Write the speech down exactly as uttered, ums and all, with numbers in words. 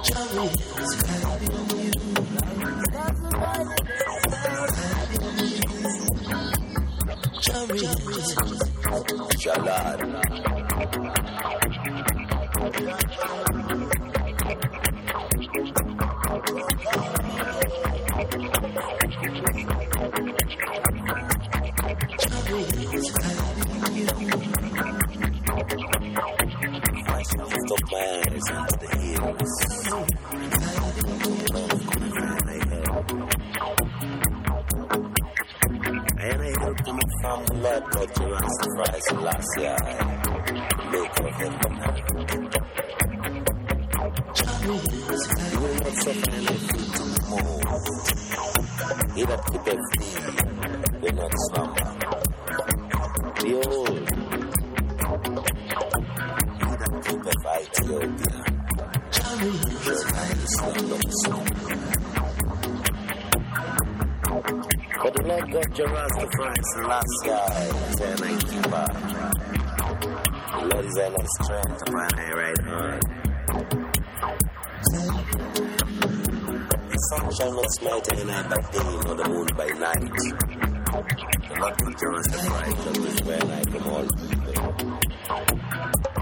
Sunshine looks brighter than night by day, nor the moon by night. The Lord put your rest of right, the which where I come all people.